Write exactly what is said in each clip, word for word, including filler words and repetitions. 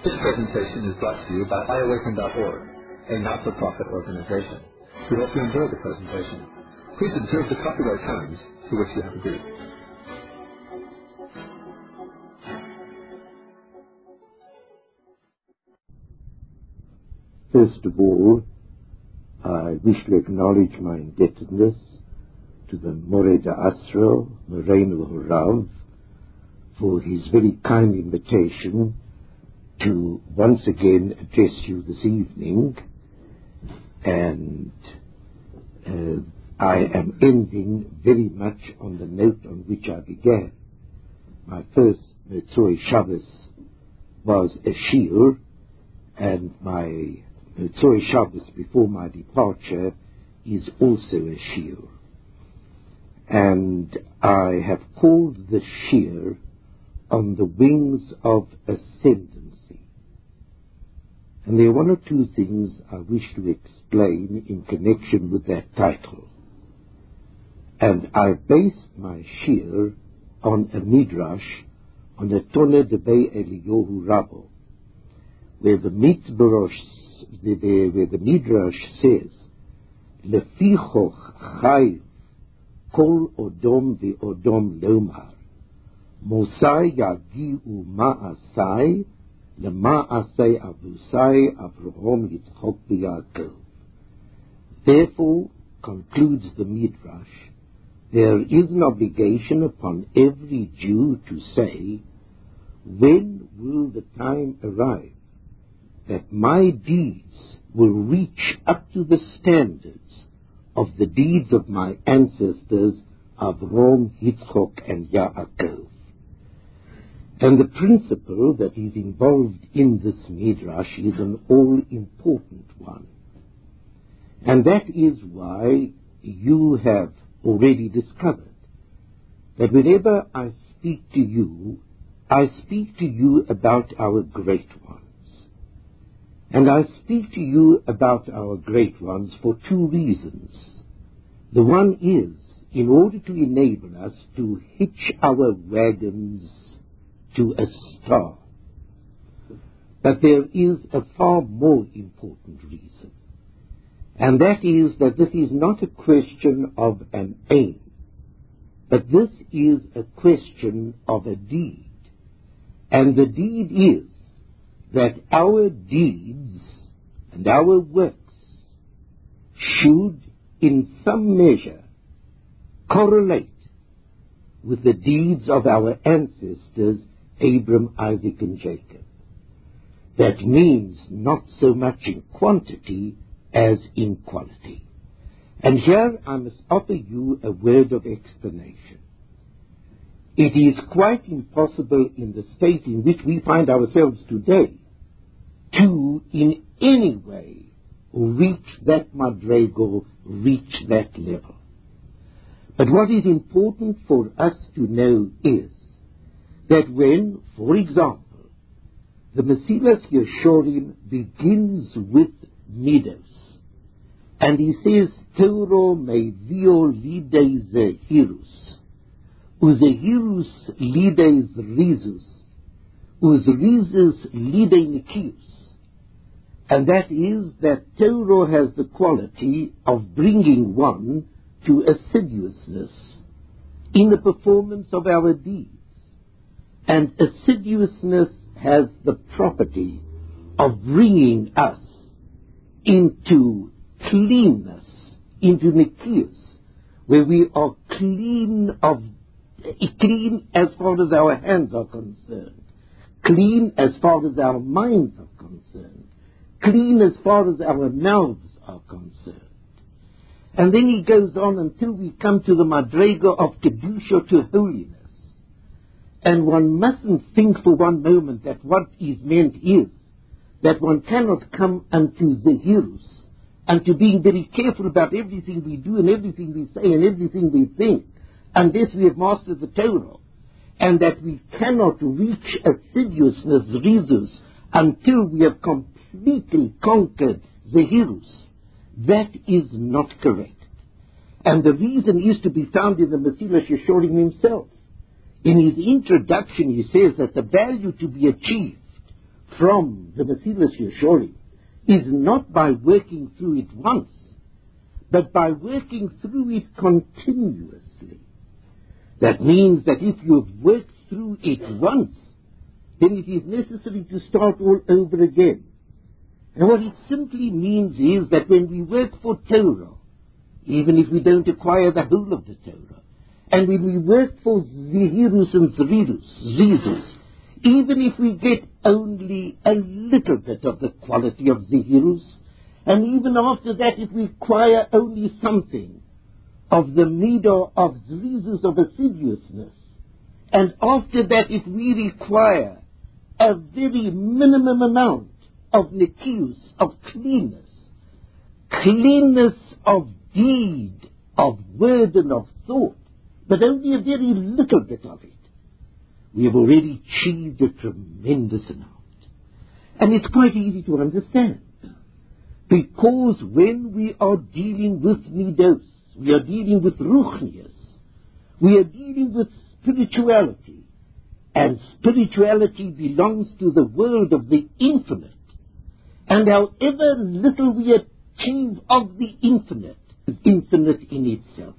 This presentation is brought to you by i awaken dot org, a not-for-profit organization. We hope you enjoy the presentation. Please observe the copyright terms to which you have agreed. First of all, I wish to acknowledge my indebtedness to the Moreh D'Asra, Moreno Horav, for his very kind invitation to once again address you this evening. And uh, I am ending very much on the note on which I began. My first Motzoi Shabbos was a shiur, and my Motzoi Shabbos before my departure is also a shiur. And I have called the shiur On the Wings of Ascendancy. And there are one or two things I wish to explain in connection with that title. And I based my shiur on a midrash, on a Tona Debei Eliyahu Rabbo, where the midrash, where the midrash says, Lefichoch chayv kol odom ve'odom lomar, Mosai yagiu ma'asai, lema'asai avusai Avraham Yitzchok v'Yaakov. Therefore, concludes the midrash, there is an obligation upon every Jew to say, when will the time arrive that my deeds will reach up to the standards of the deeds of my ancestors, Avraham, Yitzchok, and Yaakov? And the principle that is involved in this midrash is an all-important one. And that is why you have already discovered that whenever I speak to you, I speak to you about our great ones. And I speak to you about our great ones for two reasons. The one is in order to enable us to hitch our wagons to a star. But there is a far more important reason. And that is that this is not a question of an aim, but this is a question of a deed. And the deed is that our deeds and our works should in some measure correlate with the deeds of our ancestors, Abram, Isaac, and Jacob. That means not so much in quantity as in quality. And here I must offer you a word of explanation. It is quite impossible in the state in which we find ourselves today to in any way reach that madrego, reach that level. But what is important for us to know is that when, for example, the Mesilas Yesharim begins with Midos, and he says, Toro mevio lidei zehirus, uzehirus lidei rizus, uzrizus lidei nikius. And that is that Torah has the quality of bringing one to assiduousness in the performance of our deeds. And assiduousness has the property of bringing us into cleanness, into nikius, where we are clean of, clean as far as our hands are concerned, clean as far as our minds are concerned, clean as far as our mouths are concerned. And then he goes on until we come to the madrega of kedusha, to holiness. And one mustn't think for one moment that what is meant is that one cannot come unto zehirus, and to being very careful about everything we do and everything we say and everything we think, unless we have mastered the Torah, and that we cannot reach assiduousness, rizus, until we have completely conquered zehirus. That is not correct. And the reason is to be found in the Mesilas Yesharim himself. In his introduction, he says that the value to be achieved from the Mesilas Yesharim is not by working through it once, but by working through it continuously. That means that if you have worked through it once, then it is necessary to start all over again. And what it simply means is that when we work for Torah, even if we don't acquire the whole of the Torah, and when we work for Zihirus and Zrirus, Zizus, even if we get only a little bit of the quality of Zihirus, and even after that if we acquire only something of the midah of Zrizus, of assiduousness, and after that if we require a very minimum amount of nekius, of cleanness, cleanness of deed, of word and of thought, but only a very little bit of it, we have already achieved a tremendous amount. And it's quite easy to understand, because when we are dealing with midos, we are dealing with ruchnius, we are dealing with spirituality, and spirituality belongs to the world of the infinite, and however little we achieve of the infinite is infinite in itself.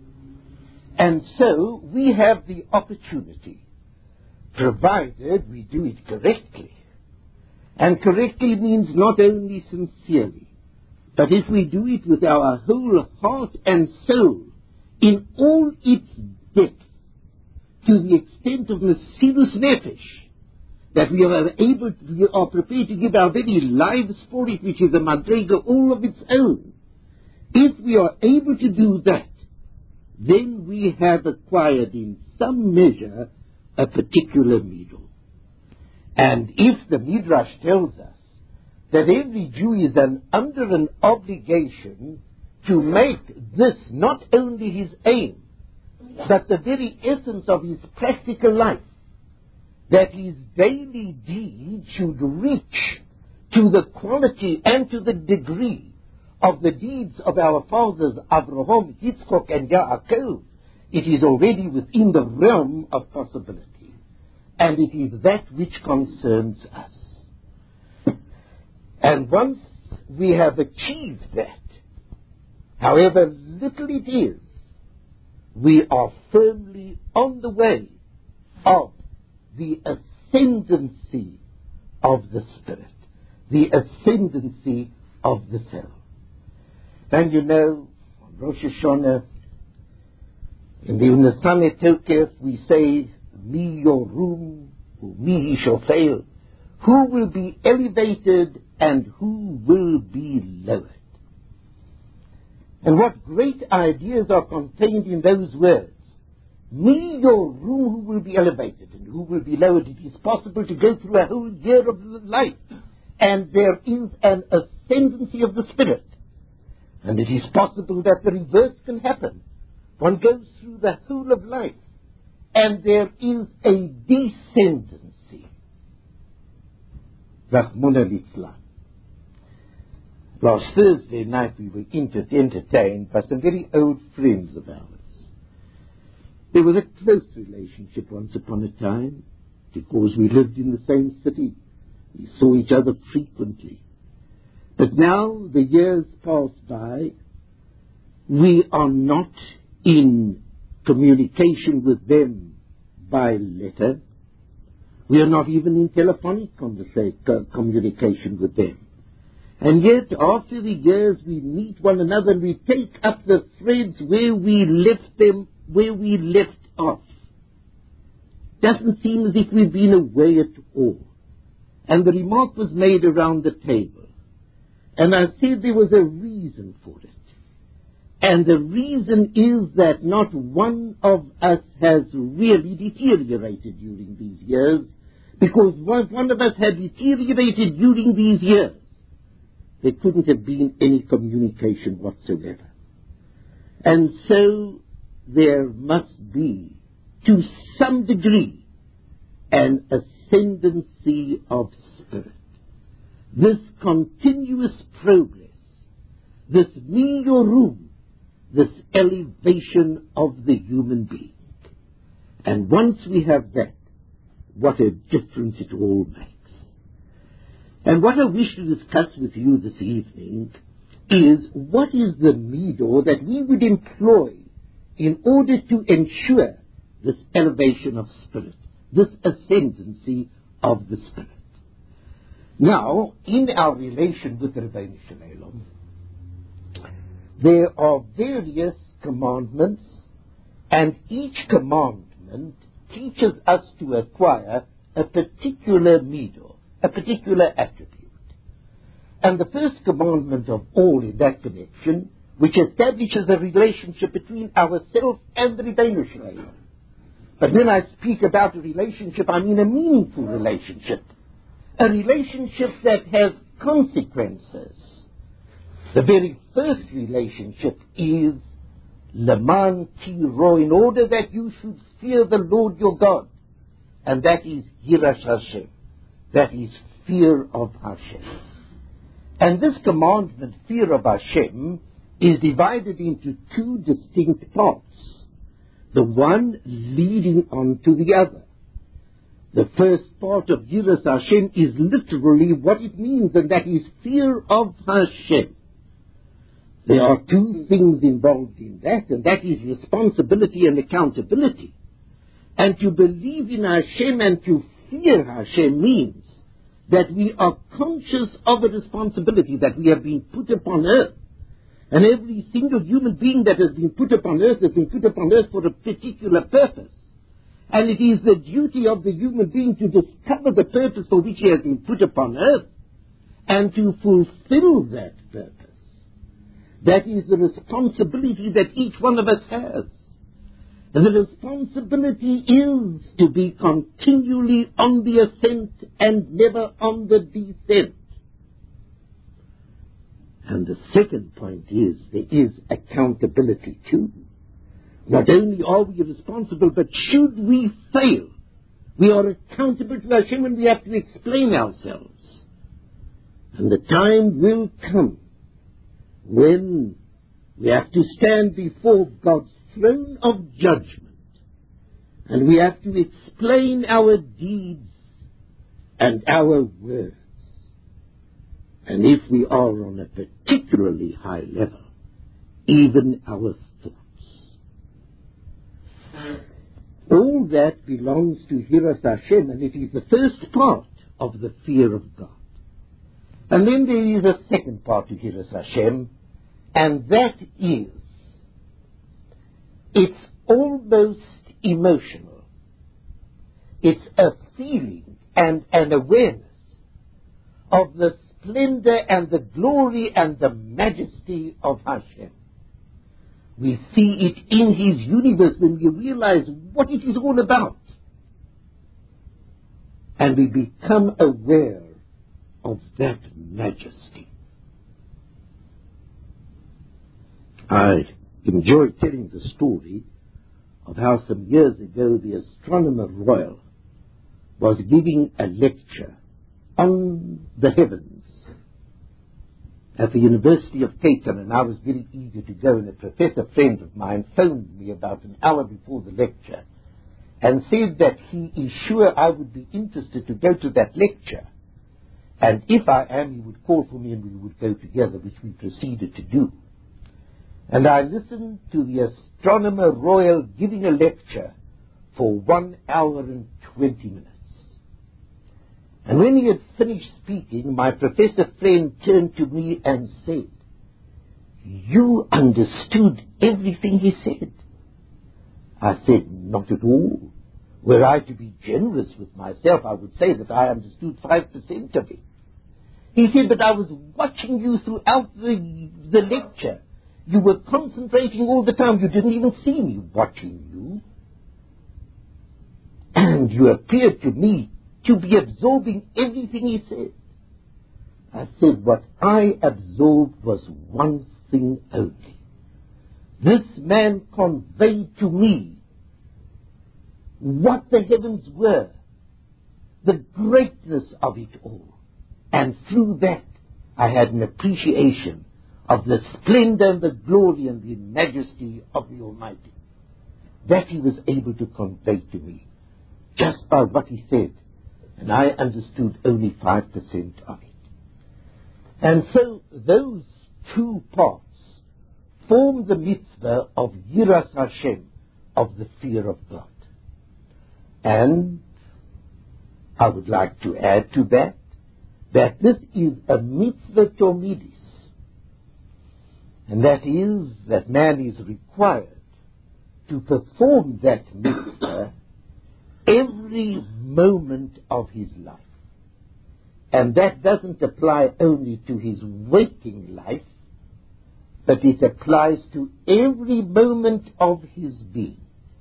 And so we have the opportunity, provided we do it correctly. And correctly means not only sincerely, but if we do it with our whole heart and soul, in all its depth, to the extent of Mesirus Nefesh, that we are able, we are prepared to give our very lives for it, which is a madrega all of its own. If we are able to do that, then we have acquired in some measure a particular midah. And if the Midrash tells us that every Jew is an, under an obligation to make this not only his aim, but the very essence of his practical life, that his daily deeds should reach to the quality and to the degree of the deeds of our fathers Avraham, Yitzchok and Yaakov, it is already within the realm of possibility. And it is that which concerns us. And once we have achieved that, however little it is, we are firmly on the way of the ascendancy of the Spirit, the ascendancy of the self. And you know, on Rosh Hashanah, in the Nesane Tokef, we say, Mi Yorum, Mi Shofel, who will be elevated and who will be lowered. And what great ideas are contained in those words. Mi Yorum, who will be elevated and who will be lowered. It is possible to go through a whole year of life, and there is an ascendancy of the Spirit. And it is possible that the reverse can happen. One goes through the whole of life, and there is a descendancy. Rahmuna litzlan. Last Thursday night we were inter- entertained by some very old friends of ours. There was a close relationship once upon a time, because we lived in the same city. We saw each other frequently. But now the years pass by, we are not in communication with them by letter. We are not even in telephonic conversa- communication with them. And yet, after the years, we meet one another and we take up the threads where we left them, where we left off. Doesn't seem as if we've been away at all. And the remark was made around the table. And I said there was a reason for it. And the reason is that not one of us has really deteriorated during these years, because if one of us had deteriorated during these years, there couldn't have been any communication whatsoever. And so there must be, to some degree, an ascendancy of spirit. This continuous progress, this miyorum, this elevation of the human being. And once we have that, what a difference it all makes. And what I wish to discuss with you this evening is what is the meadow that we would employ in order to ensure this elevation of spirit, this ascendancy of the spirit. Now, in our relation with Ribbono Shel Olam, there are various commandments, and each commandment teaches us to acquire a particular midah, a particular attribute. And the first commandment of all in that connection, which establishes a relationship between ourselves and the Ribbono Shel Olam. But when I speak about a relationship, I mean a meaningful relationship, a relationship that has consequences. The very first relationship is Leman Tiro, in order that you should fear the Lord your God, and that is Yiras Hashem, that is fear of Hashem. And this commandment, fear of Hashem, is divided into two distinct parts, the one leading on to the other. The first part of Yiras Hashem is literally what it means, and that is fear of Hashem. There are two things involved in that, and that is responsibility and accountability. And to believe in Hashem and to fear Hashem means that we are conscious of a responsibility that we have been put upon earth. And every single human being that has been put upon earth has been put upon earth for a particular purpose. And it is the duty of the human being to discover the purpose for which he has been put upon earth and to fulfill that purpose. That is the responsibility that each one of us has. And the responsibility is to be continually on the ascent and never on the descent. And the second point is there is accountability too. Not only are we responsible, but should we fail, we are accountable to Hashem and we have to explain ourselves. And the time will come when we have to stand before God's throne of judgment, and we have to explain our deeds and our words. And if we are on a particularly high level, even our thoughts. All that belongs to Yiras Hashem, and it is the first part of the fear of God. And then there is a second part to Yiras Hashem, and that is, it's almost emotional. It's a feeling and an awareness of the splendor and the glory and the majesty of Hashem. We see it in His universe when we realize what it is all about. And we become aware of that majesty. I enjoy telling the story of how some years ago the Astronomer Royal was giving a lecture on the heavens at the University of Cape Town, and I was very eager to go, and a professor friend of mine phoned me about an hour before the lecture and said that he is sure I would be interested to go to that lecture, and if I am, he would call for me and we would go together, which we proceeded to do. And I listened to the Astronomer Royal giving a lecture for one hour and twenty minutes. And when he had finished speaking, my professor friend turned to me and said, "You understood everything he said?" I said, "Not at all. Were I to be generous with myself, I would say that I understood five percent of it." He said, "But I was watching you throughout the, the lecture. You were concentrating all the time. You didn't even see me watching you. And you appeared to me to be absorbing everything he said." I said, "What I absorbed was one thing only. This man conveyed to me what the heavens were, the greatness of it all. And through that, I had an appreciation of the splendor and the glory and the majesty of the Almighty. That he was able to convey to me just by what he said. And I understood only five percent of it." And so those two parts form the mitzvah of Yiras Hashem, of the fear of God. And I would like to add to that, that this is a mitzvah tomidis, and that is that man is required to perform that mitzvah every moment of his life. And that doesn't apply only to his waking life, but it applies to every moment of his being.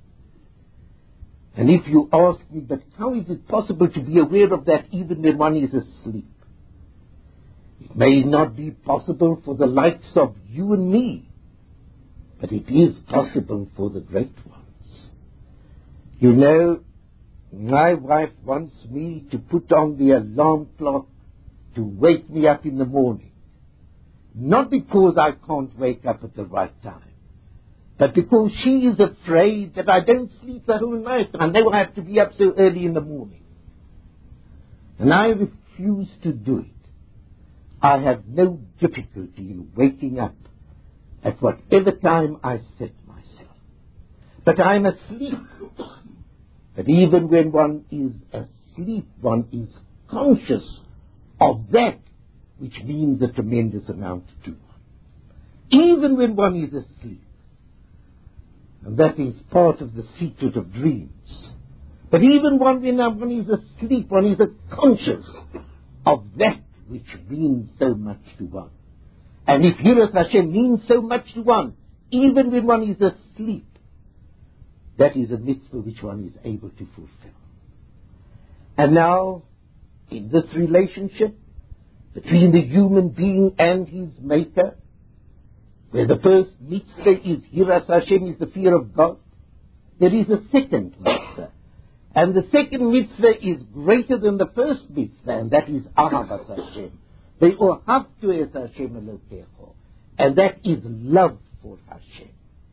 And if you ask me, but how is it possible to be aware of that even when one is asleep? It may not be possible for the likes of you and me, but it is possible for the great ones. You know, my wife wants me to put on the alarm clock to wake me up in the morning. Not because I can't wake up at the right time, but because she is afraid that I don't sleep the whole night. I know I have to be up so early in the morning. And I refuse to do it. I have no difficulty in waking up at whatever time I set myself. But I'm asleep. But even when one is asleep, one is conscious of that which means a tremendous amount to one. Even when one is asleep. And that is part of the secret of dreams. But even when one is asleep, one is conscious of that which means so much to one. And if Yiras Hashem means so much to one, even when one is asleep, that is a mitzvah which one is able to fulfill. And now, in this relationship between the human being and his maker, where the first mitzvah is Yiras Hashem, is the fear of God, there is a second mitzvah. And the second mitzvah is greater than the first mitzvah, and that is Ahavas Hashem. Ve'ohavtu es Hashem Elokecho. And that is love for Hashem.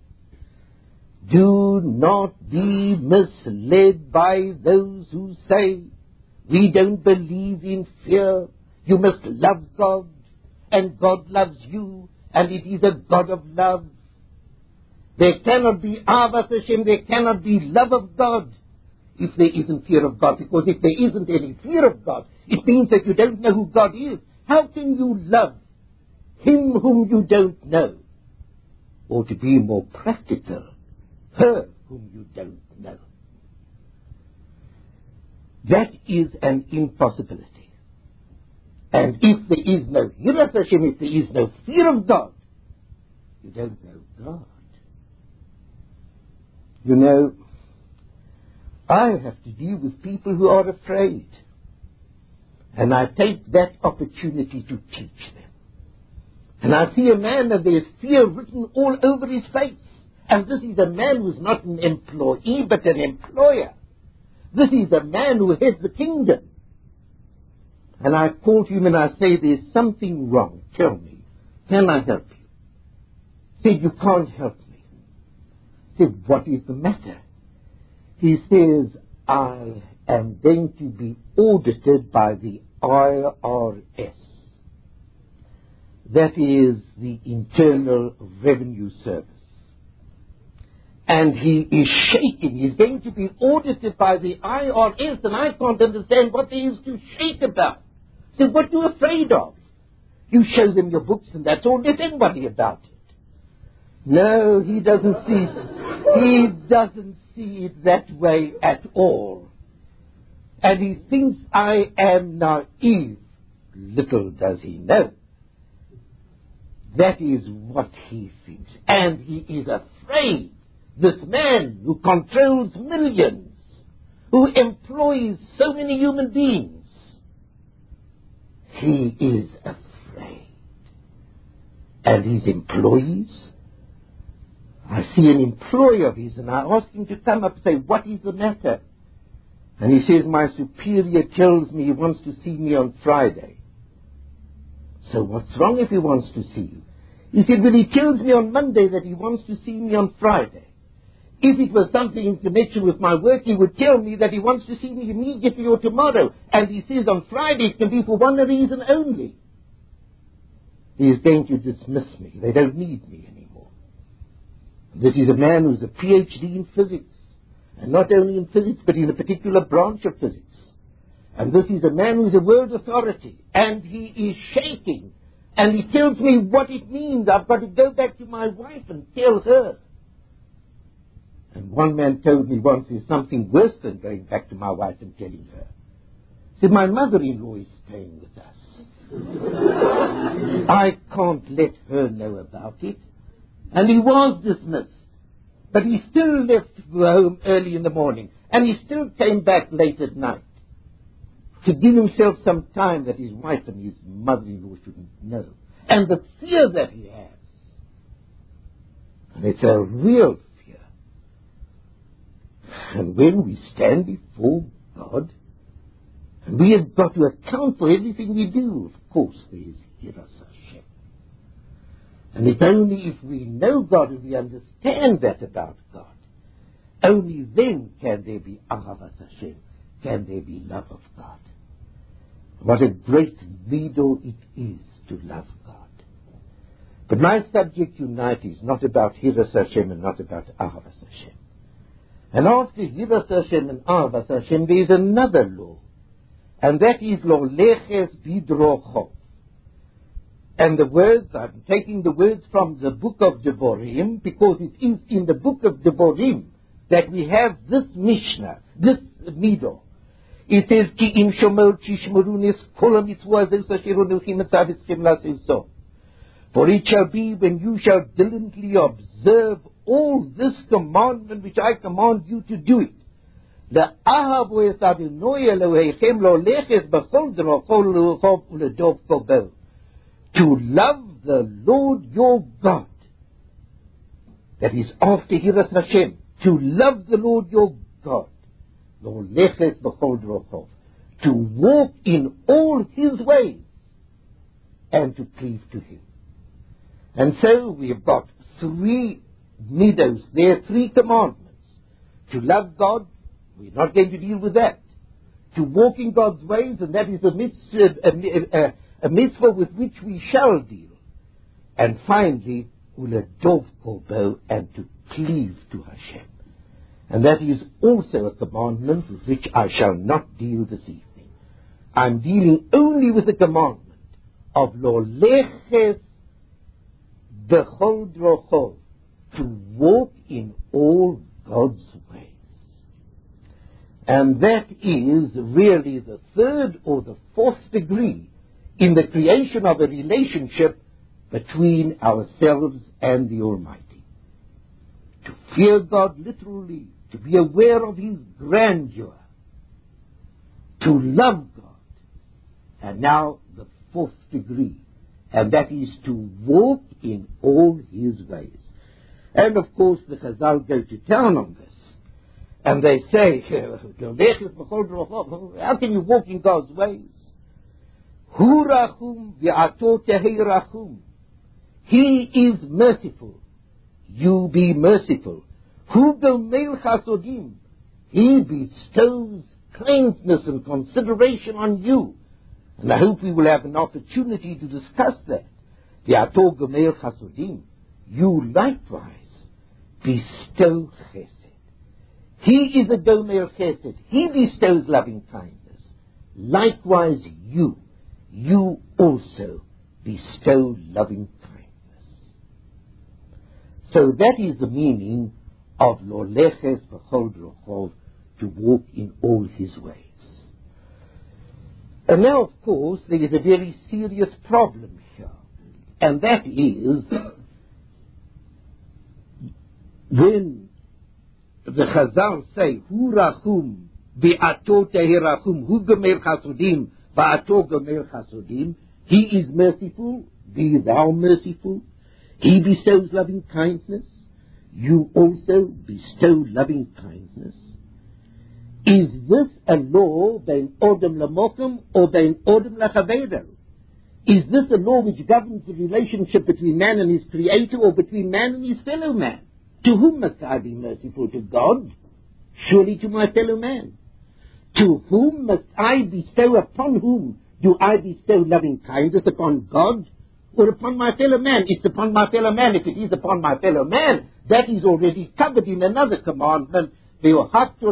Do not be misled by those who say, we don't believe in fear. You must love God, and God loves you, and it is a God of love. There cannot be Ahavas Hashem, there cannot be love of God if there isn't fear of God. Because if there isn't any fear of God, it means that you don't know who God is. How can you love him whom you don't know? Or to be more practical, her whom you don't know. That is an impossibility. And if there is no Yiras Hashem, if there is no fear of God, you don't know God. You know, I have to deal with people who are afraid. And I take that opportunity to teach them. And I see a man and there's fear written all over his face. And this is a man who's not an employee but an employer. This is a man who heads the kingdom. And I call to him and I say, there's something wrong. Tell me. Can I help you? He said, you can't help me. I said, what is the matter? He says, I am going to be audited by the I R S. That is the Internal Revenue Service. And he is shaking. He's going to be audited by the I R S, and I can't understand what there is to shake about. So what are you afraid of? You show them your books and that's all. Let anybody about it. No, he doesn't see He doesn't see it that way at all. And he thinks I am naive. Little does he know. That is what he thinks. And he is afraid. This man who controls millions, who employs so many human beings, he is afraid. And his employees, I see an employee of his and I ask him to come up and say, what is the matter? And he says, my superior tells me he wants to see me on Friday. So what's wrong if he wants to see you? He said, well, he tells me on Monday that he wants to see me on Friday. If it was something in connection with my work, he would tell me that he wants to see me immediately or tomorrow. And he says on Friday it can be for one reason only. he is going to dismiss me. They don't need me anymore. This is a man who's a P H D in physics, and not only in physics, but in a particular branch of physics. And this is a man who's a world authority, and he is shaking, and he tells me what it means. I've got to go back to my wife and tell her. And one man told me once, there's something worse than going back to my wife and telling her. He said, my mother-in-law is staying with us. I can't let her know about it. And he was dismissed. But he still left home early in the morning. And he still came back late at night to give himself some time that his wife and his mother-in-law shouldn't know. And the fear that he has. And it's a real fear. And when we stand before God, and we have got to account for everything we do, of course there is Yiras Hashem. And it's only if we know God and we understand that about God, only then can there be Ahavas Hashem, can there be love of God. What a great mido it is to love God. But my subject tonight is not about Yiras Hashem and not about Ahavas Hashem. And after Yiras Hashem and Ahavas Hashem, there is another law. And that is Lo Leches Bidrocho. And the words, I'm taking the words from the book of Devarim, because it is in the book of Devarim that we have this Mishnah, this Mido. It says, Ki im shomor tishmerunis kol ha-mitzvah azeh asher onochem etzavitzchem la'aseh so. For it shall be when you shall diligently observe all this commandment which I command you to do it. לאהבו את אדוני אלוהיכם להולכת בכל דרכו ולרחוב ולדוב קובו. To love the Lord your God. That is after Yiras Hashem. To love the Lord your God. להולכת בכל דרכו. To walk in all his ways. And to cleave to him. And so we have got three midos. There are three commandments. To love God. We're not going to deal with that. To walk in God's ways, and that is a mitzvah, a, a, a mitzvah with which we shall deal. And finally, uladov kobo, and to cleave to Hashem. And that is also a commandment with which I shall not deal this evening. I'm dealing only with the commandment of lo leches bechol drochov, to walk in all God's ways. And that is really the third or the fourth degree in the creation of a relationship between ourselves and the Almighty. To fear God literally, to be aware of His grandeur, to love God, and now the fourth degree, and that is to walk in all His ways. And of course the Chazal go to town on this. And they say, how can you walk in God's ways? Hu rachum v'ato tehei rachum. He is merciful. You be merciful. Hu gomel chasodim. He bestows kindness and consideration on you. And I hope we will have an opportunity to discuss that. V'ato gomel chasodim. You likewise bestow chesed. He is a Gomer Chesed. He bestows loving kindness. Likewise you, you also bestow loving kindness. So that is the meaning of Lo Leches B'chol Drochov, to walk in all his ways. And now, of course, there is a very serious problem here. And that is, when the Chazal say, Hu rachum v'ato tehi rachum, hu gomer chasodim v'ato gomer chasodim. He is merciful, be thou merciful. He bestows loving kindness. You also bestow loving kindness. Is this a law ben odem lamokum or ben odem lachavedo? Is this a law which governs the relationship between man and his creator, or between man and his fellow man? To whom must I be merciful? To God? Surely to my fellow man. To whom must I bestow, upon whom do I bestow loving kindness? Upon God or upon my fellow man. It's upon my fellow man. If it is upon my fellow man, that is already covered in another commandment. You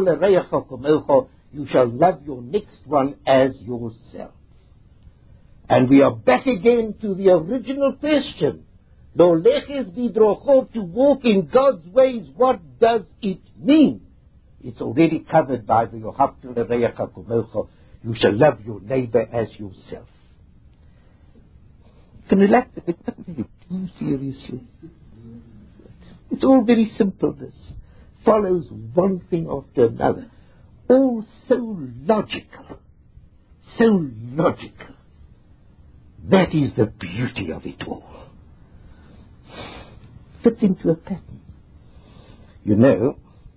shall love your next one as yourself. And we are back again to the original question. To walk in God's ways, what does it mean? It's already covered by the you shall love your neighbor as yourself. You can relax a bit, doesn't it? Too seriously. It's all very simple, this. Follows one thing after another. All so logical. So logical. That is the beauty of it all. Fits into a pattern. You know,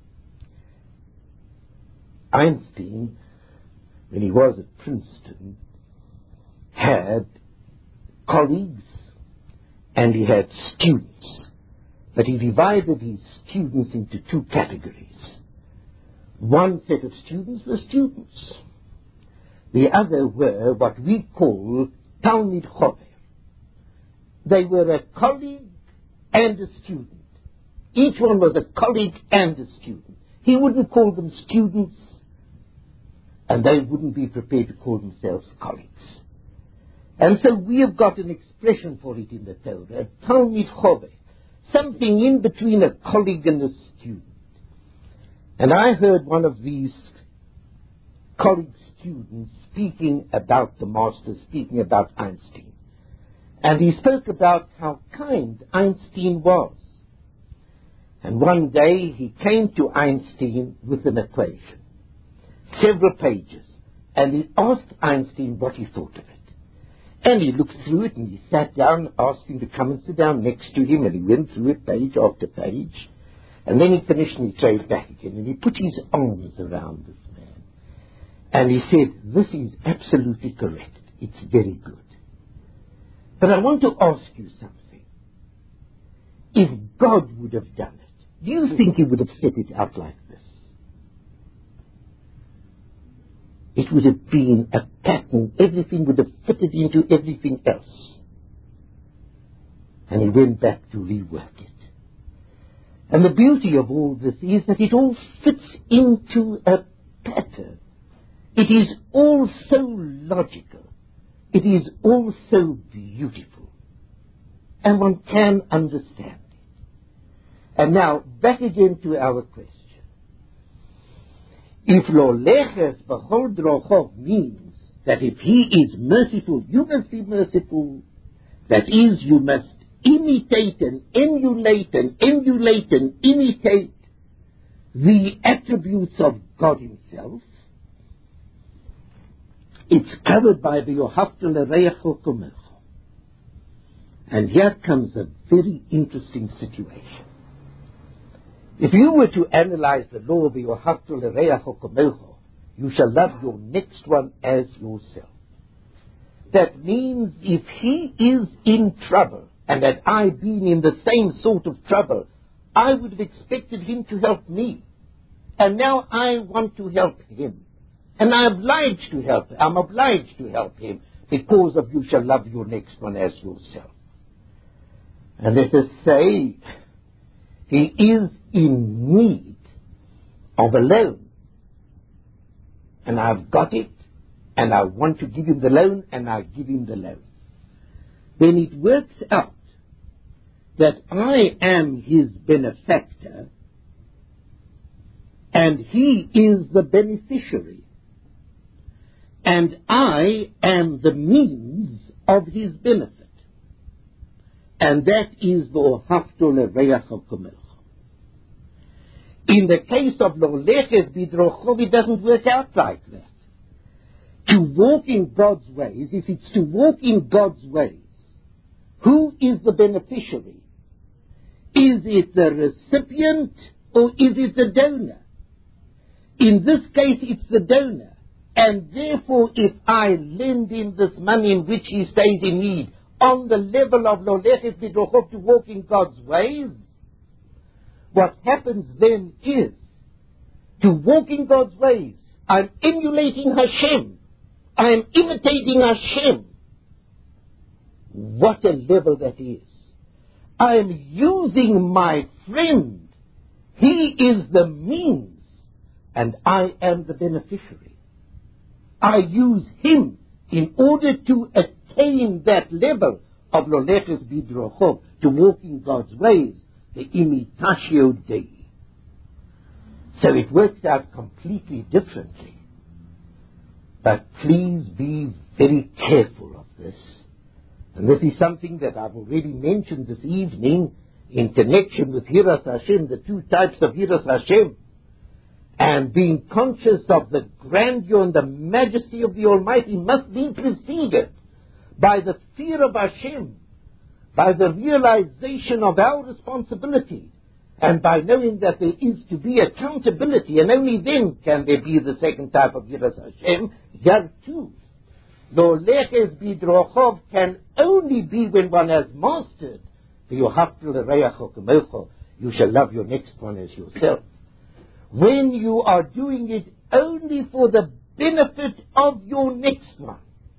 Einstein, when he was at Princeton, had colleagues and he had students. But he divided his students into two categories. One set of students were students. The other were what we call Talmid Chover. They were a colleague and a student. Each one was a colleague and a student. He wouldn't call them students, and they wouldn't be prepared to call themselves colleagues. And so we have got an expression for it in the Torah, a Talmid Chover, something in between a colleague and a student. And I heard one of these colleague students speaking about the master, speaking about Einstein. And he spoke about how kind Einstein was. And one day he came to Einstein with an equation, several pages, and he asked Einstein what he thought of it. And he looked through it and he sat down, asked him to come and sit down next to him, and he went through it page after page. And then he finished and he threw it back again, and he put his arms around this man. And he said, this is absolutely correct. It's very good. But I want to ask you something. If God would have done it, do you think he would have set it out like this? It would have been a pattern. Everything would have fitted into everything else. And he went back to rework it. And the beauty of all this is that it all fits into a pattern. It is all so logical. It is all so beautiful. And one can understand it. And now, back again to our question. If lo leches b'chol drochov means that if he is merciful, you must be merciful. That is, you must imitate and emulate and emulate and imitate the attributes of God himself. It's covered by the Yohavta l'Reyecho Kamecho. And here comes a very interesting situation. If you were to analyze the law of the Yohavta l'Reyecho Kamecho, you shall love your next one as yourself. That means if he is in trouble, and that I've been in the same sort of trouble, I would have expected him to help me. And now I want to help him. And I'm obliged to help him. I'm obliged to help him because of you shall love your next one as yourself. And let us say he is in need of a loan. And I've got it, and I want to give him the loan, and I give him the loan. Then it works out that I am his benefactor, and he is the beneficiary. And I am the means of his benefit. And that is the Yohavta l'Reyecho Kamecho. In the case of lo leches b'drochov, it doesn't work out like that. To walk in God's ways, if it's to walk in God's ways, who is the beneficiary? Is it the recipient or is it the donor? In this case, it's the donor. And therefore, if I lend him this money in which he stays in need, on the level of lo leches b'drochov, to walk in God's ways, what happens then is, to walk in God's ways, I'm emulating Hashem. I'm imitating Hashem. What a level that is. I am using my friend. He is the means, and I am the beneficiary. I use him in order to attain that level of Loleches Bidrochov, to walk in God's ways, the imitatio Dei. So it works out completely differently. But please be very careful of this. And this is something that I've already mentioned this evening in connection with Hiras Hashem, the two types of Hiras Hashem, and being conscious of the grandeur and the majesty of the Almighty must be preceded by the fear of Hashem, by the realization of our responsibility, and by knowing that there is to be accountability, and only then can there be the second type of Yiras Hashem, Yartu. Loleches Bidrochov can only be when one has mastered the Yohavtu L'Reacho Kamocho, you shall love your next one as yourself. When you are doing it only for the benefit of your next one.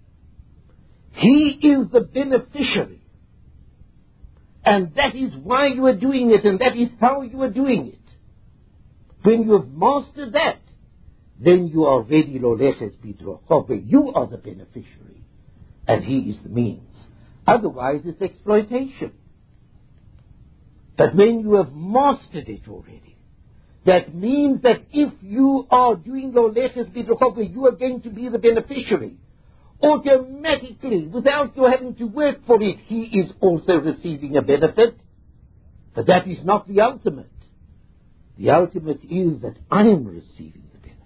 He is the beneficiary. And that is why you are doing it, and that is how you are doing it. When you have mastered that, then you are ready, Loleches Bidrochov, where you are the beneficiary, and he is the means. Otherwise, it's exploitation. But when you have mastered it already, that means that if you are doing Loleches Bidrochov, where you are going to be the beneficiary, automatically, without you having to work for it, he is also receiving a benefit. But that is not the ultimate. The ultimate is that I am receiving the benefit.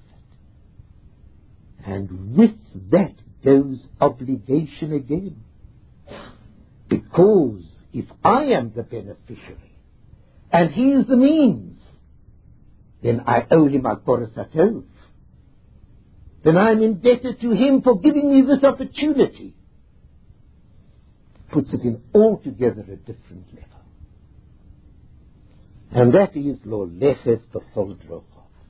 And with that goes obligation again. Because if I am the beneficiary, and he is the means, then I owe him a korasatov. Then I am indebted to him for giving me this opportunity. Puts it in altogether a different level. And that is Loleches B'chol Drochav.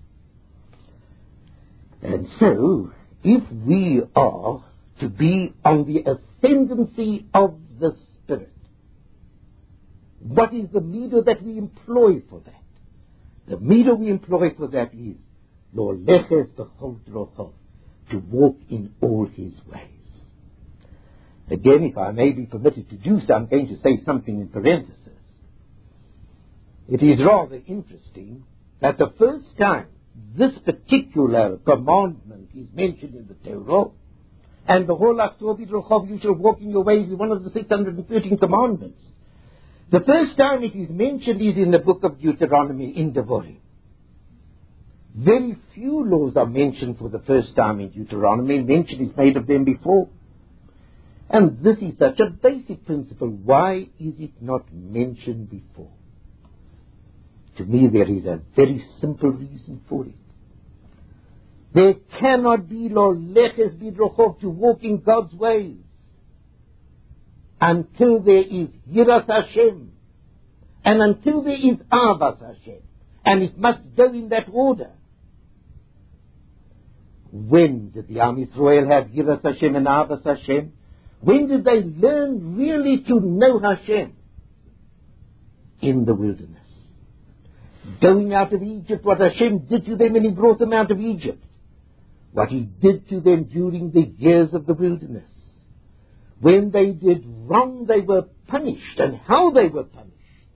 And so, if we are to be on the ascendancy of the Spirit, what is the meter that we employ for that? The meter we employ for that is Loleches B'chol Drochav, to walk in all his ways. Again, if I may be permitted to do so, I'm going to say something in parenthesis. It is rather interesting that the first time this particular commandment is mentioned in the Torah, and the whole Achtor Bidrochov, you shall walk in your ways, is one of the six hundred thirteen commandments. The first time it is mentioned is in the book of Deuteronomy, in Devarim. Very few laws are mentioned for the first time in Deuteronomy. Mention is made of them before. And this is such a basic principle. Why is it not mentioned before? To me, there is a very simple reason for it. There cannot be Loleches Bidrochov, to walk in God's ways, until there is Yiras Hashem, and until there is Avas Hashem. And it must go in that order. When did the Am Yisrael have Yiras Hashem and Avas Hashem? When did they learn really to know Hashem? In the wilderness. Going out of Egypt, what Hashem did to them when he brought them out of Egypt. What he did to them during the years of the wilderness. When they did wrong, they were punished, and how they were punished.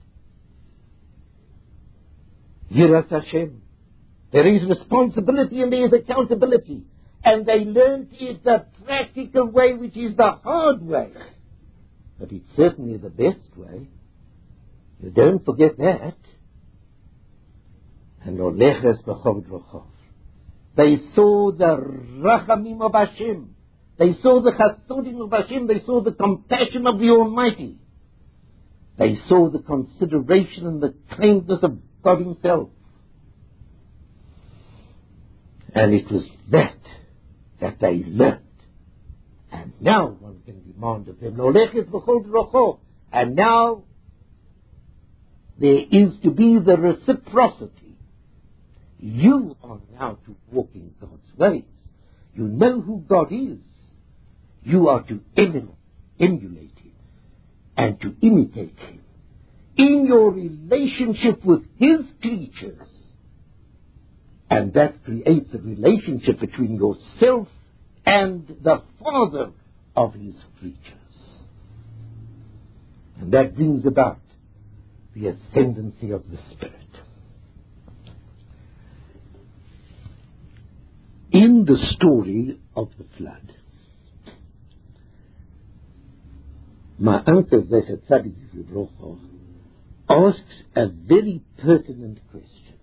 Yiras Hashem. There is responsibility and there is accountability. And they learned it the practical way, which is the hard way. But it's certainly the best way. You don't forget that. And Loleches B'chol Drochav. They saw the Rachamim of Hashem. They saw the Chasodim of Hashem. They saw the compassion of the Almighty. They saw the consideration and the kindness of God himself. And it was that that they learned. And now one can demand of them, Loleches B'chol Drochav. And now there is to be the reciprocity. You are now to walk in God's ways. You know who God is. You are to emulate, emulate him. and to imitate him in your relationship with his creatures. And that creates a relationship between yourself and the Father of his creatures. And that brings about the ascendancy of the Spirit. In the story of the flood, my uncle Zecher Tzadik Livrocha asks a very pertinent question.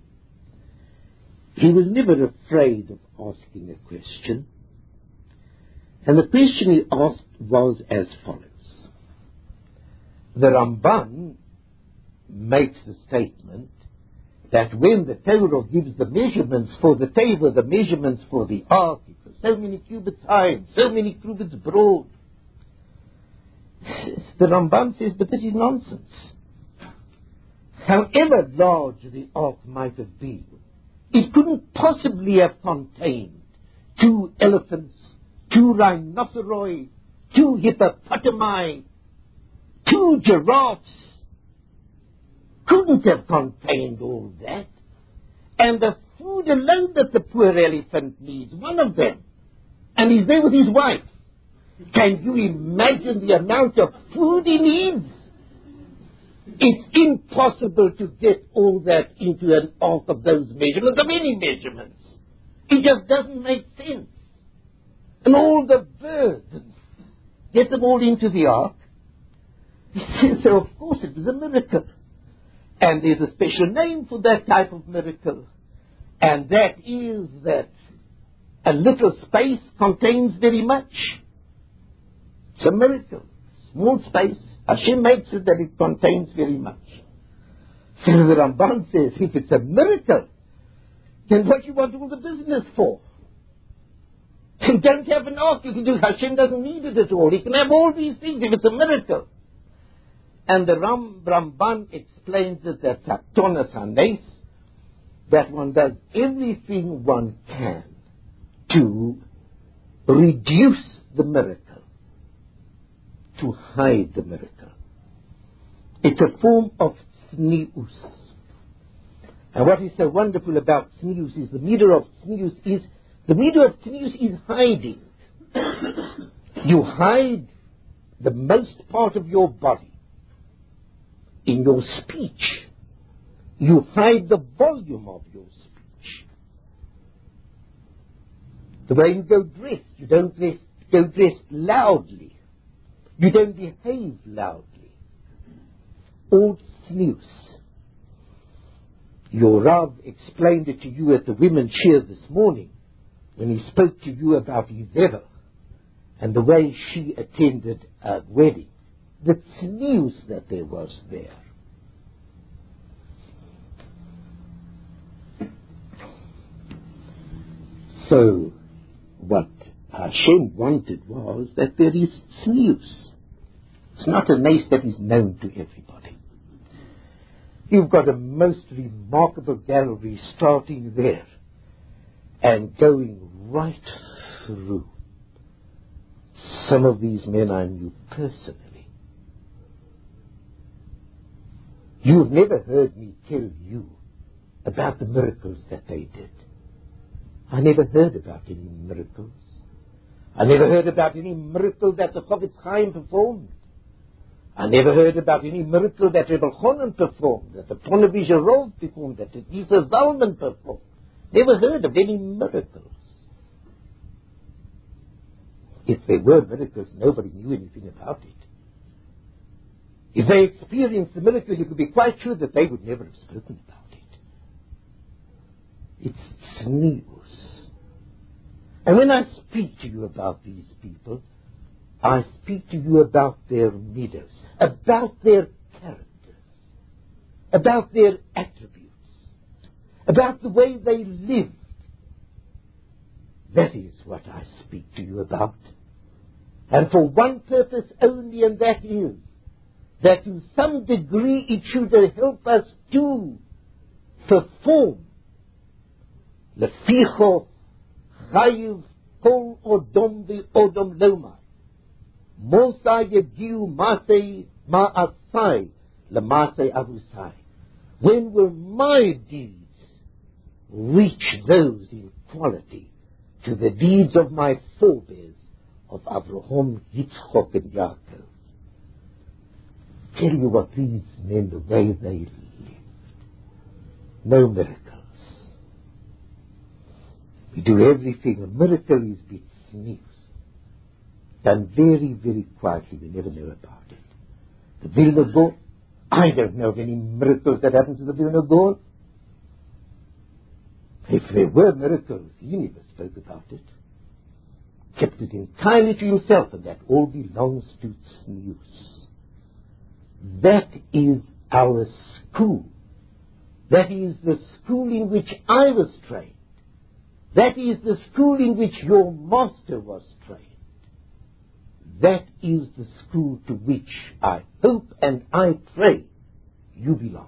He was never afraid of asking a question, and the question he asked was as follows. The Ramban makes the statement that when the Torah gives the measurements for the table, the measurements for the ark, it was so many cubits high and so many cubits broad. The Ramban says, but this is nonsense. However large the ark might have been, it couldn't possibly have contained two elephants, two rhinoceroi, two hippopotami, two giraffes. Couldn't have contained all that. And the food alone that the poor elephant needs, one of them, and he's there with his wife. Can you imagine the amount of food he needs? It's impossible to get all that into an ark of those measurements, of any measurements. It just doesn't make sense. And all the birds, get them all into the ark. So of course it was a miracle. And there's a special name for that type of miracle. And that is that a little space contains very much. It's a miracle. Small space. Hashem makes it that it contains very much. So the Ramban says, if it's a miracle, then what you want all the business for? You don't have an ark. You can do. Hashem doesn't need it at all. He can have all these things if it's a miracle. And the Ram, Ramban explains it that Saktonas Hanes, that one does everything one can to reduce the miracle, to hide the miracle. It's a form of tznius. And what is so wonderful about tznius is the meter of tznius is, the meter of tznius is hiding. You hide the most part of your body. In your speech, you hide the volume of your speech. The way you go dressed, you don't dress, go dressed loudly. You don't behave loudly. All tznius. Your Rav explained it to you at the women's shir this morning when he spoke to you about Yizera and the way she attended a wedding. The tznius that there was there. So, what Hashem wanted was that there is tznius. It's not a nace that is known to everybody. You've got a most remarkable gallery starting there and going right through. Some of these men I knew personally. You've never heard me tell you about the miracles that they did. I never heard about any miracles. I never heard about any miracle that the Chofetz Chaim performed. I never heard about any miracle that Rebbe Chonon performed, that the Ponevezher Rov performed, that the Isa Zalman performed. Never heard of any miracles. If there were miracles, nobody knew anything about it. If they experienced the miracle, you could be quite sure that they would never have spoken about it. It's tznius. And when I speak to you about these people, I speak to you about their midos, about their characters, about their attributes, about the way they lived. That is what I speak to you about. And for one purpose only, and that is that to some degree it should help us to perform leficho chayiv kol odom v'odom lomar Mosai yagiu masei ma'asai lemasei avusai. When will my deeds reach those in quality to the deeds of my forebears of Avraham, Yitzchok, and Yaakov? Tell you what these men, the way they lived. No miracles. We do everything. A miracle is bits news. Done very, very quietly. We never know about it. The Vilna Gaon, I don't know of any miracles that happened to the Vilna Gaon. If there were miracles, he never spoke about it. Kept it entirely to himself, and that all belongs to Tznius. That is our school. That is the school in which I was trained. That is the school in which your master was trained. That is the school to which I hope and I pray you belong.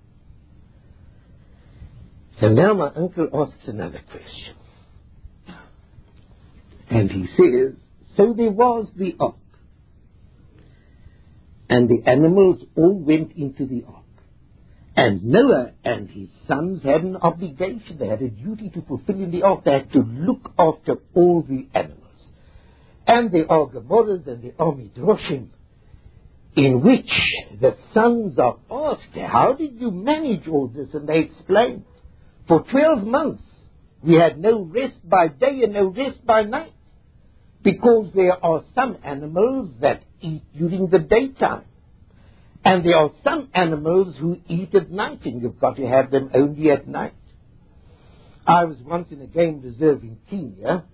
And now my uncle asks another question. And he says, so there was the ark. And the animals all went into the ark. And Noah and his sons had an obligation. They had a duty to fulfill in the ark. They had to look after all the animals. And there are Gemaras and there are Midrashim in which the sons are asked, how did you manage all this? And they explained, for twelve months we had no rest by day and no rest by night, because there are some animals that eat during the daytime, and there are some animals who eat at night, and you've got to have them only at night. I was once in a game reserve in Kenya,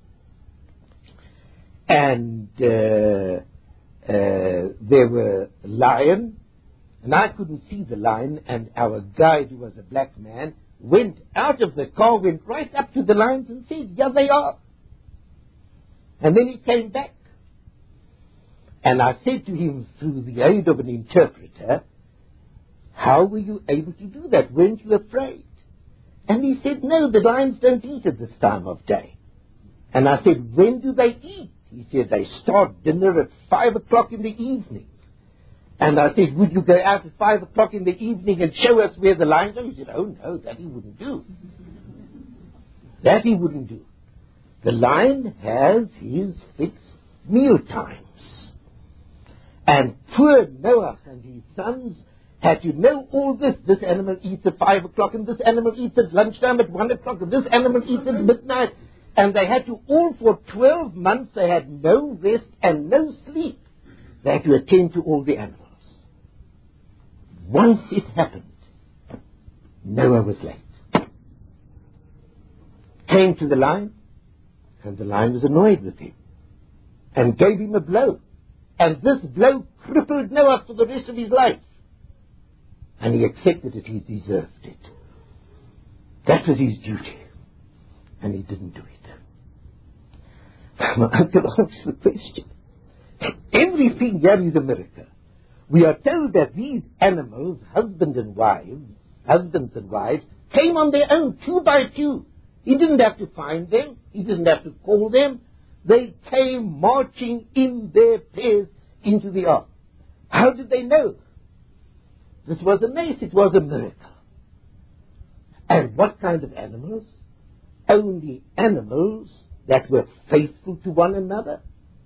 and uh, uh, there were a lion, and I couldn't see the lion, and our guide, who was a black man, went out of the car, went right up to the lions and said, yeah, they are. And then he came back. And I said to him, through the aid of an interpreter, how were you able to do that? Weren't you afraid? And he said, no, the lions don't eat at this time of day. And I said, when do they eat? He said, they start dinner at five o'clock in the evening. And I said, would you go out at five o'clock in the evening and show us where the lions are? He said, oh no, that he wouldn't do. That he wouldn't do. The lion has his fixed meal times. And poor Noah and his sons had to know all this. This animal eats at five o'clock, and this animal eats at lunchtime at one o'clock, and this animal eats at midnight. And they had to, all for twelve months, they had no rest and no sleep. They had to attend to all the animals. Once it happened, Noah was late. Came to the lion, and the lion was annoyed with him, and gave him a blow. And this blow crippled Noah for the rest of his life. And he accepted it, he deserved it. That was his duty. And he didn't do it. My uncle asked the question. Everything here is a miracle. We are told that these animals, husband and wives, husbands and wives, came on their own, two by two. He didn't have to find them. He didn't have to call them. They came marching in their pairs into the ark. How did they know? This was a mace. It was a miracle. And what kind of animals? Only animals that were faithful to one another.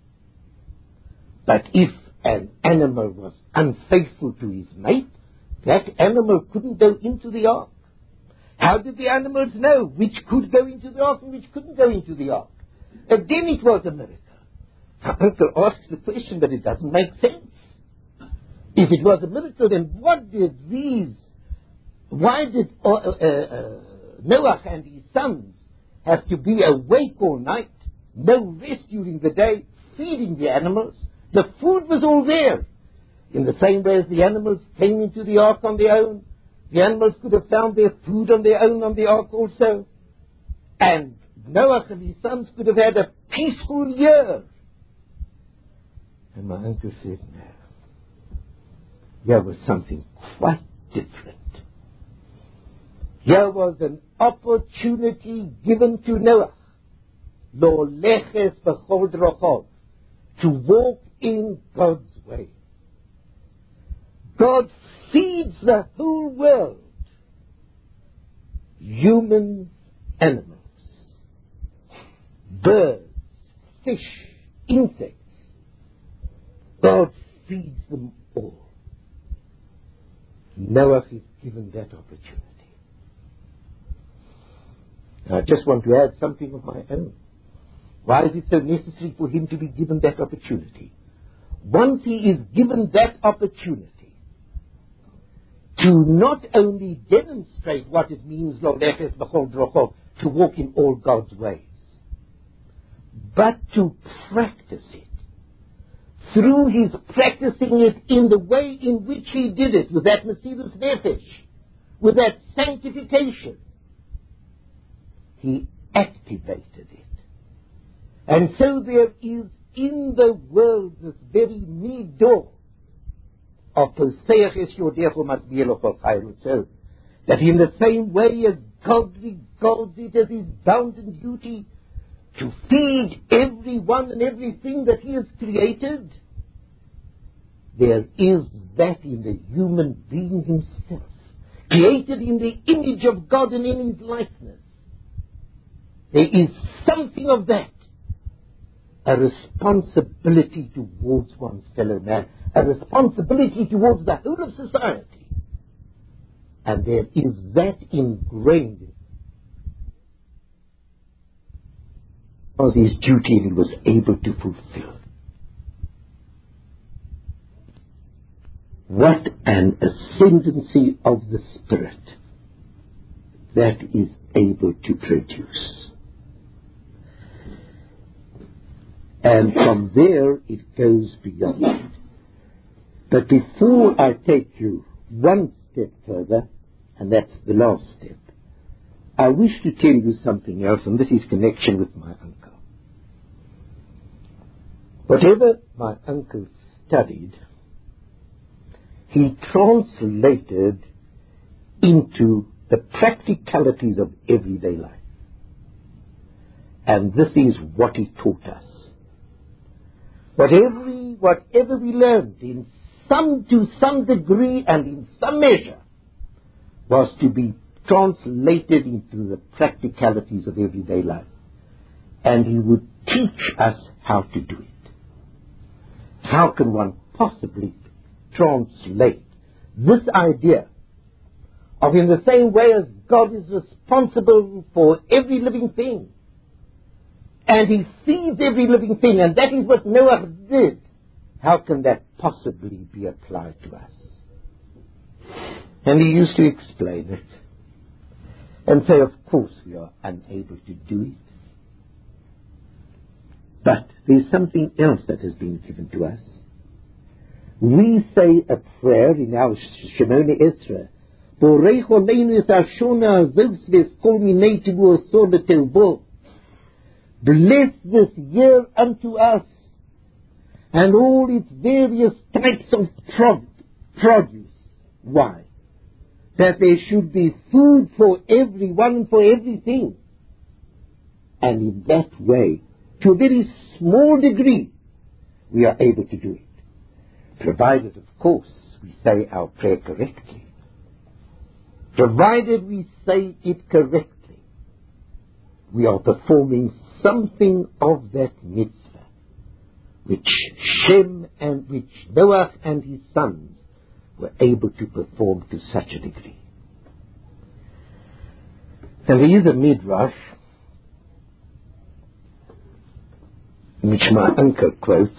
But if an animal was unfaithful to his mate, that animal couldn't go into the ark. How did the animals know which could go into the ark and which couldn't go into the ark? Again, it was a miracle. My uncle asks the question, but it doesn't make sense. If it was a miracle, then what did these, why did uh, uh, uh, Noah and his sons have to be awake all night, no rest during the day, feeding the animals? The food was all there. In the same way as the animals came into the ark on their own, the animals could have found their food on their own on the ark also. And Noah and his sons could have had a peaceful year. And my uncle said, no. Here was something quite different. Here was an opportunity given to Noah, lo leches b'chol drochov, to walk in God's way. God feeds the whole world, humans, animals, birds, fish, insects. God feeds them all. Noah is given that opportunity. Now, I just want to add something of my own. Why is it so necessary for him to be given that opportunity? Once he is given that opportunity to not only demonstrate what it means, Lo nefesh b'chol drochov, to walk in all God's ways, but to practice it. Through his practicing it in the way in which he did it, with that mesirus nefesh, with that sanctification, he activated it. And so there is in the world this very midah of Poseach es yodecho matbielo chayru, so that in the same way as God regards it as his bounden duty to feed everyone and everything that he has created, there is that in the human being himself, created in the image of God and in his likeness. There is something of that, a responsibility towards one's fellow man, a responsibility towards the whole of society. And there is that ingrained in was his duty he was able to fulfill. What an ascendancy of the Spirit that is able to produce. And from there it goes beyond. But before I take you one step further, and that's the last step, I wish to tell you something else, and this is connection with my uncle. Whatever my uncle studied, he translated into the practicalities of everyday life. And this is what he taught us. Whatever, whatever we learned in some, to some degree and in some measure, was to be translated into the practicalities of everyday life. And he would teach us how to do it. How can one possibly translate this idea of, in the same way as God is responsible for every living thing, and he feeds every living thing, and that is what Noah did, how can that possibly be applied to us? And he used to explain it and say, of course we are unable to do it. But there's something else that has been given to us. We say a prayer in our Shemona Esra, Borech Oleinu es hashona azos v'eskol minei tibu osor b'telbo. Bless this year unto us and all its various types of prod- produce. Why? That there should be food for everyone and for everything. And in that way, to a very small degree, we are able to do it. Provided, of course, we say our prayer correctly. Provided we say it correctly, we are performing something of that mitzvah, which Shem and which Noah and his sons were able to perform to such a degree. And there is a midrash which my uncle quotes,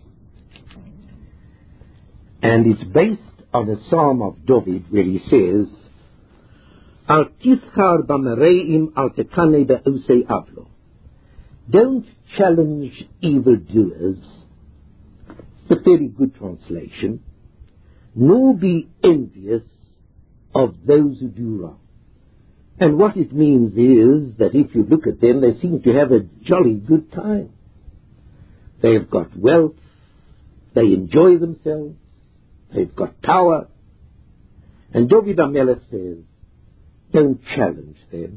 and it's based on a psalm of David where he says, Al tischar b'mareim al tekane be'osei avlo. Don't challenge evildoers. It's a very good translation. Nor be envious of those who do wrong. And what it means is that if you look at them, they seem to have a jolly good time. They've got wealth, they enjoy themselves, they've got power. And David HaMelech says, don't challenge them,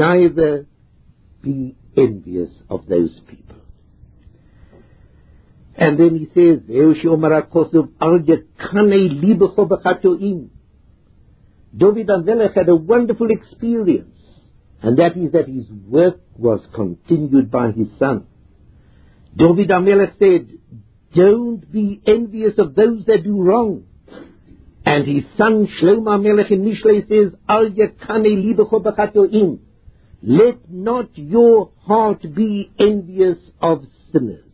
neither be envious of those people. And then he says, Eoshi Omar HaKosov al yekanei libecho b'chatoim. David HaMelech had a wonderful experience, and that is that his work was continued by his son. David HaMelech said, don't be envious of those that do wrong. And his son Shlomo HaMelech in Mishlei says, Al yekanei libecho b'chatoim. Let not your heart be envious of sinners.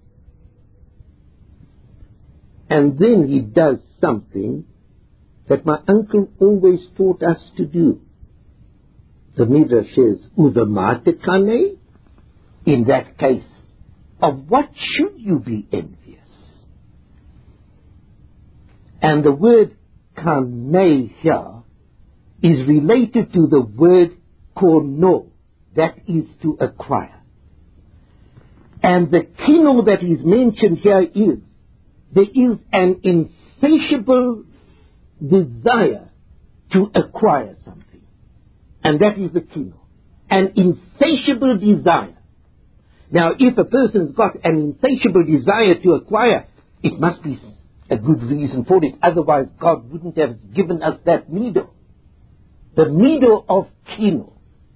And then he does something that my uncle always taught us to do. The Midrash says, Udama tekane, in that case, of what should you be envious? And the word kanei here is related to the word kono, that is to acquire. And the kino that is mentioned here is, there is an insatiable desire to acquire something. And that is the kino. An insatiable desire. Now, if a person's got an insatiable desire to acquire, it must be a good reason for it. Otherwise, God wouldn't have given us that mido. The mido of kino.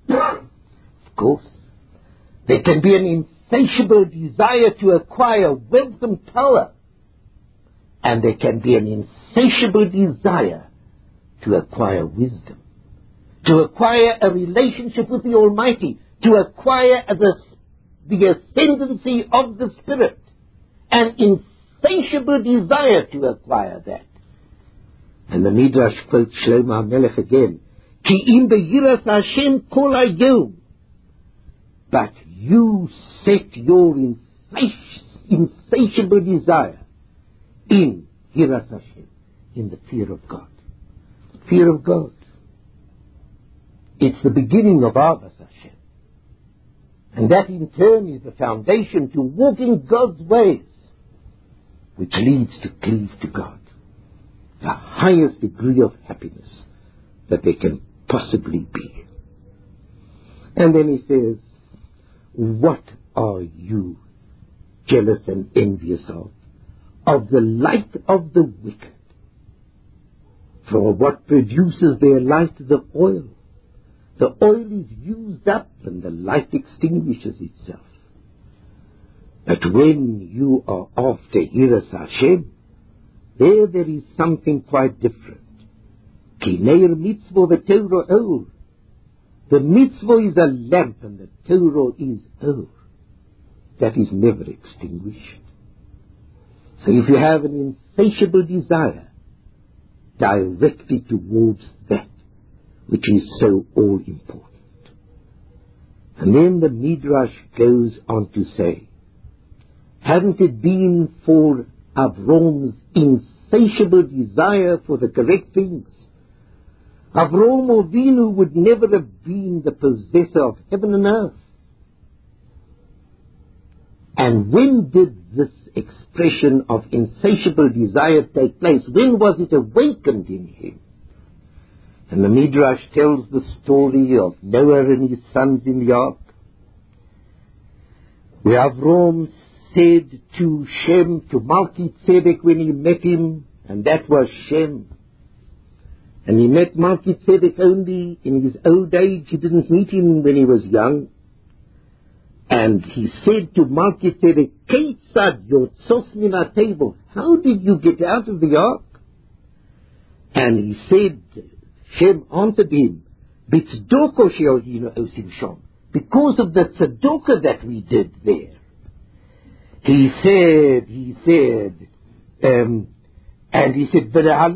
Of course, there can be an insatiable desire to acquire wealth and power. And there can be an insatiable desire to acquire wisdom, to acquire a relationship with the Almighty, to acquire the, the ascendancy of the Spirit, an insatiable desire to acquire that. And the Midrash quotes Shlomo HaMelech again, Ki im beyiras Hashem kol hayom. But you set your insatiable desire in Yiras Hashem, in the fear of God. Fear of God. It's the beginning of Avas Hashem. And that in turn is the foundation to walk in God's ways, which leads to cleave to God. The highest degree of happiness that there can possibly be. And then he says, what are you jealous and envious of? Of the light of the wicked. For what produces their light? The oil. The oil is used up and the light extinguishes itself. But when you are after Yiras Hashem, there there is something quite different. Ki neir mitzvah v'Torah or. The mitzvah is a lamp and the Torah is or. That is never extinguished. So if you have an insatiable desire, direct it towards that which is so all important. And then the Midrash goes on to say, hadn't it been for Avram's insatiable desire for the correct things, Avram Avinu would never have been the possessor of heaven and earth. And when did this expression of insatiable desire take place? When was it awakened in him? And the Midrash tells the story of Noah and his sons in the ark, where Avram said to Shem, to Malki Tzedek when he met him, and that was Shem. And he met Malki Tzedek only in his old age. He didn't meet him when he was young. And he said to Malki Tzedek, Keitzad yotzos min hatable. How did you get out of the ark? And he said, Shem answered him, Bitzdoko she'odinu osim shom. Because of the tzedakah that we did there. He said, he said, um, and he said,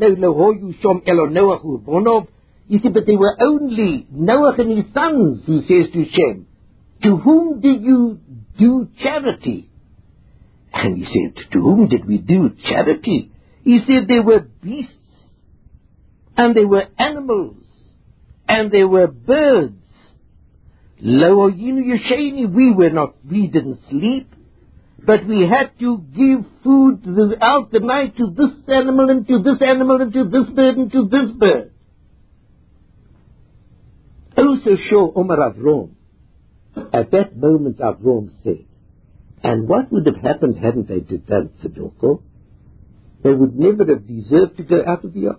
he said, but they were only Noah and his sons, he says to Shem. To whom did you do charity? And he said, to whom did we do charity? He said, there were beasts, and there were animals, and there were birds. Lo oyinu yesheni, we were not, we didn't sleep, but we had to give food throughout the night to this animal, and to this animal, and to this bird, and to this bird. Also show Omar Avram. At that moment Avram said, And what would have happened hadn't they done tzedakah? They would never have deserved to go out of the ark.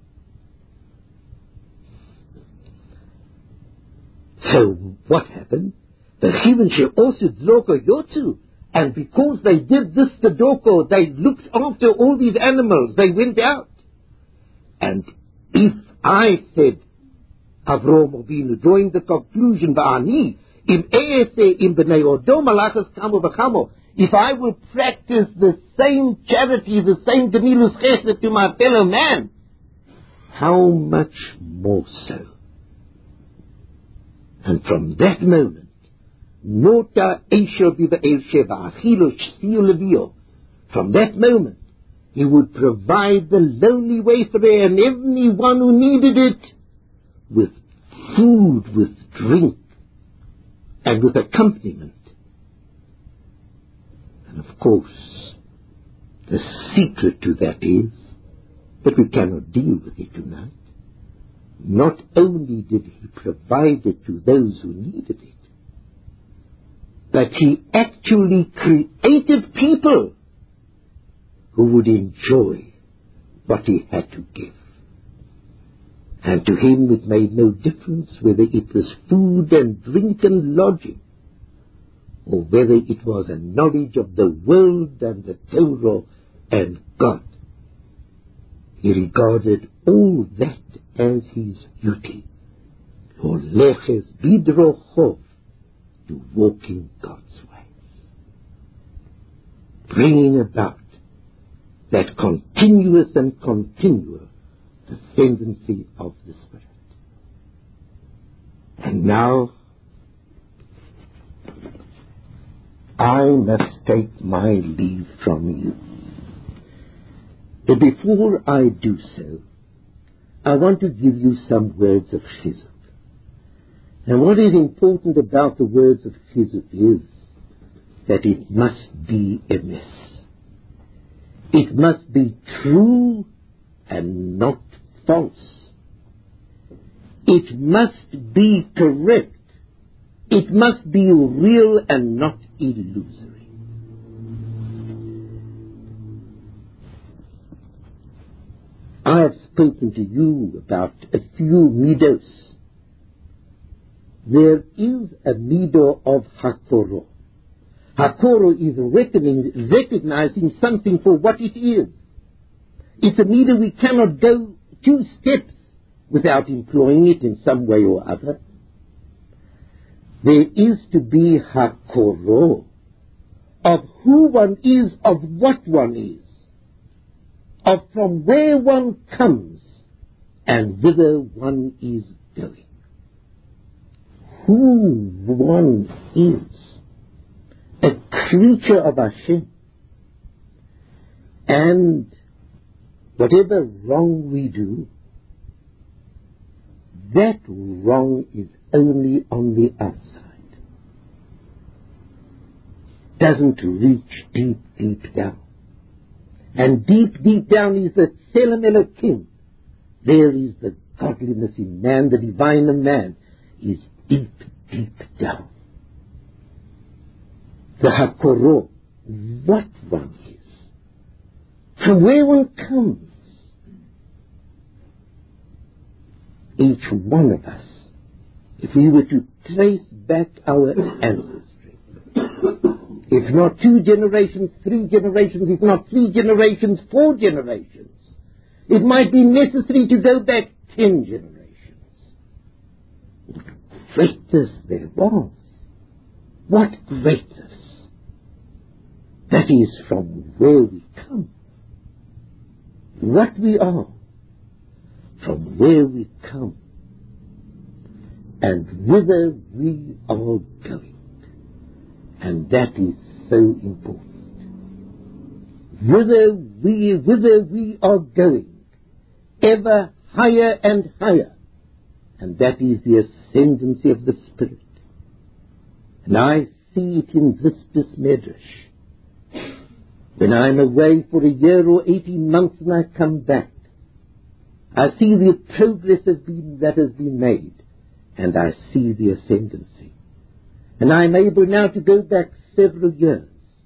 So what happened? The Chivin also tzedakah yotzu, and because they did this tzedakah, they looked after all these animals. They went out. And if I said, Avraham Avinu, drawing the conclusion, Ba'ani, im eese im b'nei odom alachas kamo v'chamo, if I will practice the same charity, the same gemilus chesed to my fellow man, how much more so? And from that moment, Nota Eisha B'Ba'el Sheva Achilo Sh'Sio Levio, from that moment, he would provide the lonely wayfarer and everyone who needed it with food, with drink, and with accompaniment. And of course, the secret to that is that we cannot deal with it tonight. Not only did he provide it to those who needed it, but he actually created people who would enjoy what he had to give. And to him it made no difference whether it was food and drink and lodging, or whether it was a knowledge of the world and the Torah and God. He regarded all that as his duty, Holeches bidrochov, to walk in God's ways, bringing about that continuous and continual ascendancy of the Spirit. And now I must take my leave from you. But before I do so, I want to give you some words of chizuk. And what is important about the words of chizuk is that it must be emes. It must be true and not false. It must be correct. It must be real and not illusory. I have spoken to you about a few midos. There is a mido of hakoro. Hakoro is reckoning, recognizing something for what it is. It's a mido we cannot go two steps without employing it in some way or other. There is to be hakoro of who one is, of what one is, of from where one comes and whither one is going. Who one is, a creature of Hashem, and whatever wrong we do, that wrong is only on the outside, doesn't reach deep, deep down. And deep, deep down is the Tselem Elokim. There is the godliness in man, the divine in man is deep, deep down. The Hakoro, what one is, from where one comes. Each one of us, if we were to trace back our ancestry, if not two generations, three generations, if not three generations, four generations, it might be necessary to go back ten generations. What greatness there was! What greatness! That is from where we come, what we are, from where we come, and whither we are going. And that is so important. Whither we, whither we are going, ever higher and higher. And that is the ascendancy of the Spirit. And I see it in this Bris Medrash. When I'm away for a year or eighteen months and I come back, I see the progress has been, that has been made, and I see the ascendancy. And I'm able now to go back several years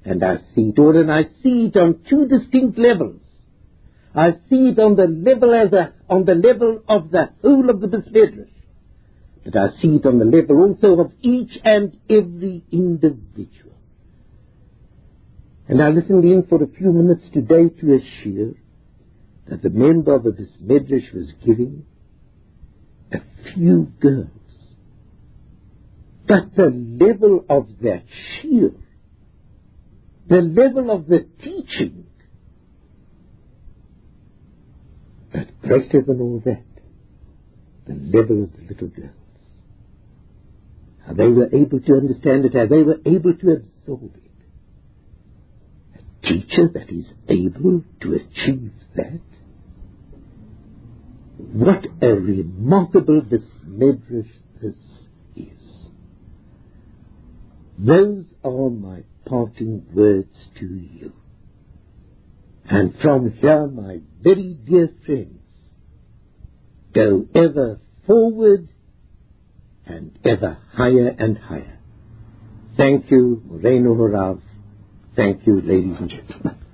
And I see it all, and I see it on two distinct levels. I see it on the level as a, on the level of the whole of the Bais Medrash. But I see it on the level also of each and every individual. And I listened in for a few minutes today to a shiur that the member of the Bais Medrash was giving a few girls. But the level of that shiur, the level of the teaching, but greater than all that, the level of the little girls. How they were able to understand it, how they were able to absorb it. A teacher that is able to achieve that. What a remarkable Bais Medrash this is. Those are my parting words to you. And from here, my very dear friends, go ever forward and ever higher and higher. Thank you, Moreno Horav. Thank you, ladies and gentlemen.